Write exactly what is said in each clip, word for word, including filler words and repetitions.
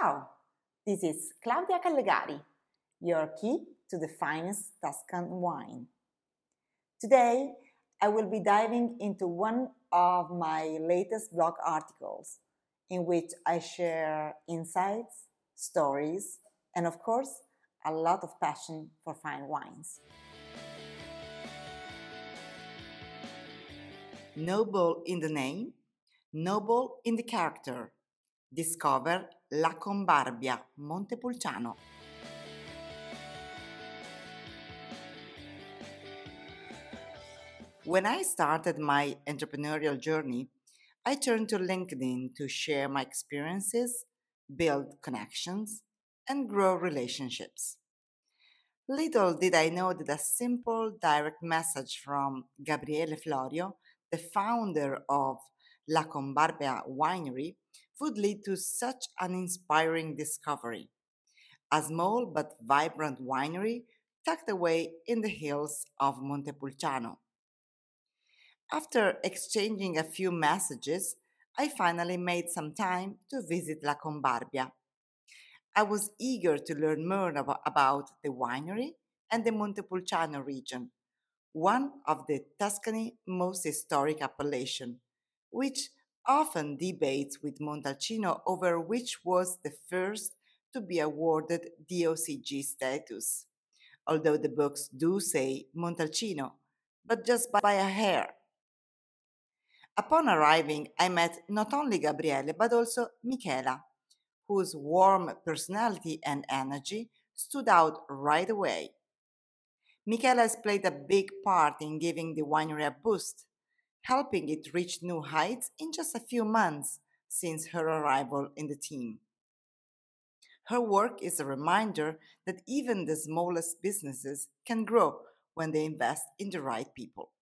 Ciao, this is Claudia Callegari, your key to the finest Tuscan wine. Today, I will be diving into one of my latest blog articles in which I share insights, stories, and of course, a lot of passion for fine wines. Noble in the name, noble in the character. Discover La Combarbia, Montepulciano. When I started my entrepreneurial journey, I turned to LinkedIn to share my experiences, build connections, and grow relationships. Little did I know that a simple direct message from Gabriele Florio, the founder of La Combarbia Winery, would lead to such an inspiring discovery. A small but vibrant winery tucked away in the hills of Montepulciano. After exchanging a few messages, I finally made some time to visit La Combarbia. I was eager to learn more abo- about the winery and the Montepulciano region, one of the Tuscany's most historic appellations, which often debates with Montalcino over which was the first to be awarded D O C G status, although the books do say Montalcino, but just by a hair. Upon arriving, I met not only Gabriele but also Michela, whose warm personality and energy stood out right away. Michela has played a big part in giving the winery a boost, helping it reach new heights in just a few months since her arrival in the team. Her work is a reminder that even the smallest businesses can grow when they invest in the right people.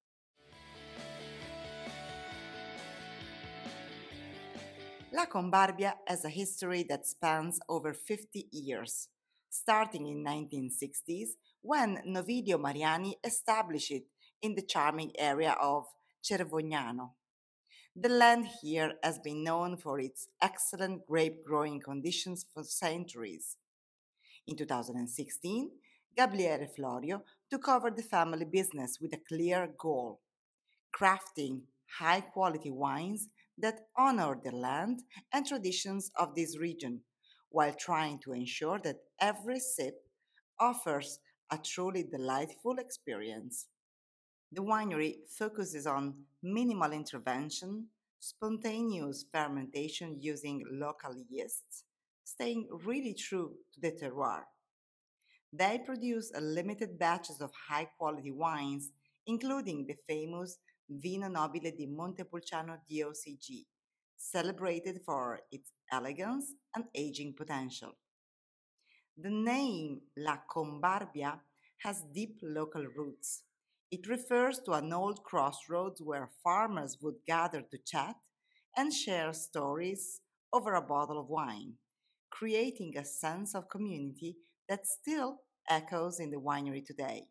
La Combarbia has a history that spans over fifty years, starting in nineteen sixties when Novidio Mariani established it in the charming area of Cervognano. The land here has been known for its excellent grape growing conditions for centuries. In two thousand sixteen, Gabriele Florio took over the family business with a clear goal: crafting high quality wines that honor the land and traditions of this region, while trying to ensure that every sip offers a truly delightful experience. The winery focuses on minimal intervention, spontaneous fermentation using local yeasts, staying really true to the terroir. They produce a limited batches of high quality wines, including the famous Vino Nobile di Montepulciano D O C G, celebrated for its elegance and aging potential. The name La Combarbia has deep local roots. It refers to an old crossroads where farmers would gather to chat and share stories over a bottle of wine, creating a sense of community that still echoes in the winery today.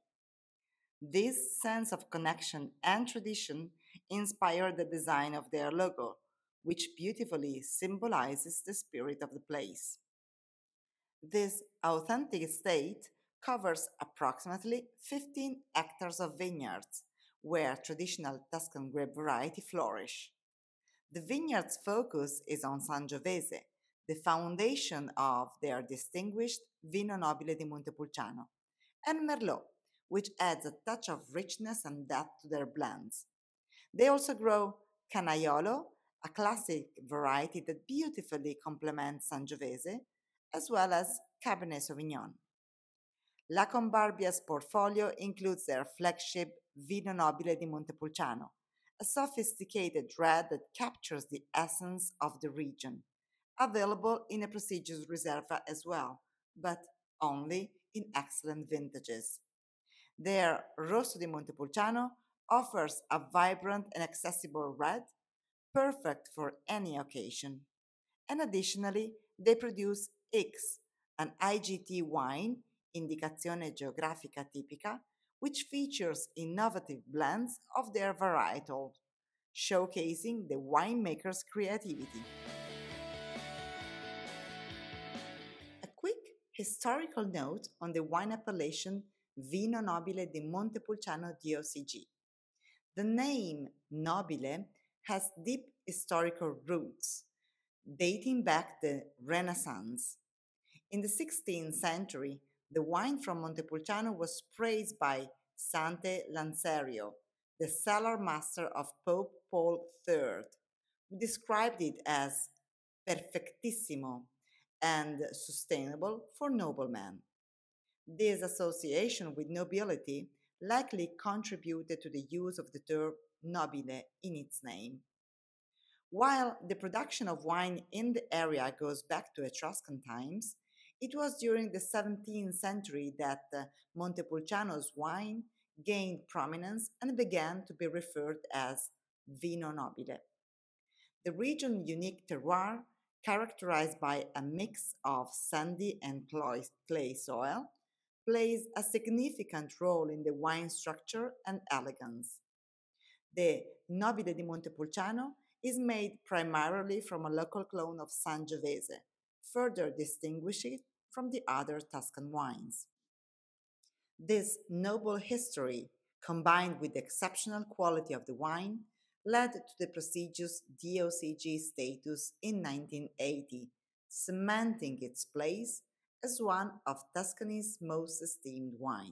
This sense of connection and tradition inspired the design of their logo, which beautifully symbolizes the spirit of the place. This authentic estate covers approximately fifteen hectares of vineyards where traditional Tuscan grape variety flourish. The vineyard's focus is on Sangiovese, the foundation of their distinguished Vino Nobile di Montepulciano, and Merlot, which adds a touch of richness and depth to their blends. They also grow Canaiolo, a classic variety that beautifully complements Sangiovese, as well as Cabernet Sauvignon. La Combarbia's portfolio includes their flagship Vino Nobile di Montepulciano, a sophisticated red that captures the essence of the region, available in a prestigious Reserva as well, but only in excellent vintages. Their Rosso di Montepulciano offers a vibrant and accessible red, perfect for any occasion. And additionally, they produce X, an I G T wine, Indicazione Geografica Tipica, which features innovative blends of their varietal, showcasing the winemaker's creativity. Historical note on the wine appellation Vino Nobile di Montepulciano D O C G. The name Nobile has deep historical roots, dating back the Renaissance. In the sixteenth century, the wine from Montepulciano was praised by Sante Lancerio, the cellar master of Pope Paul the Third, who described it as perfectissimo and sustainable for noblemen. This association with nobility likely contributed to the use of the term nobile in its name. While the production of wine in the area goes back to Etruscan times, it was during the seventeenth century that uh, Montepulciano's wine gained prominence and began to be referred as Vino Nobile. The region's unique terroir, characterized by a mix of sandy and clay soil, plays a significant role in the wine structure and elegance. The Nobile di Montepulciano is made primarily from a local clone of Sangiovese, further distinguishing it from the other Tuscan wines. This noble history, combined with the exceptional quality of the wine, led to the prestigious D O C G status in nineteen eighty, cementing its place as one of Tuscany's most esteemed wine.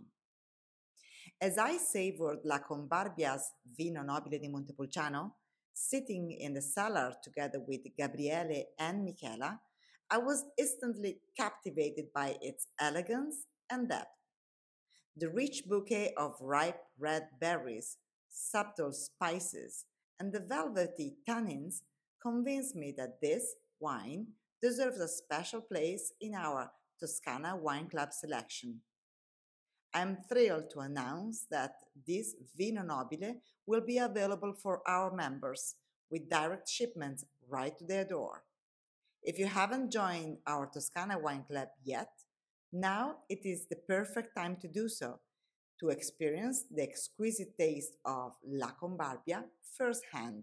As I savored La Combarbia's Vino Nobile di Montepulciano, sitting in the cellar together with Gabriele and Michela, I was instantly captivated by its elegance and depth. The rich bouquet of ripe red berries, subtle spices, and the velvety tannins convinced me that this wine deserves a special place in our Toscana Wine Club selection. I'm thrilled to announce that this Vino Nobile will be available for our members with direct shipments right to their door. If you haven't joined our Toscana Wine Club yet, now it is the perfect time to do so, to experience the exquisite taste of La Combarbia firsthand.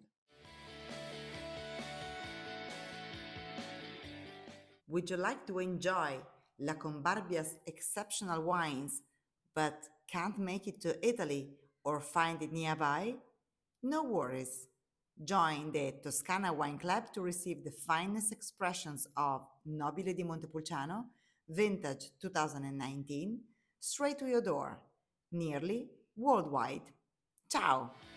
Would you like to enjoy La Combarbia's exceptional wines but can't make it to Italy or find it nearby? No worries. Join the Toscana Wine Club to receive the finest expressions of Nobile di Montepulciano Vintage twenty nineteen straight to your door, nearly worldwide. Ciao!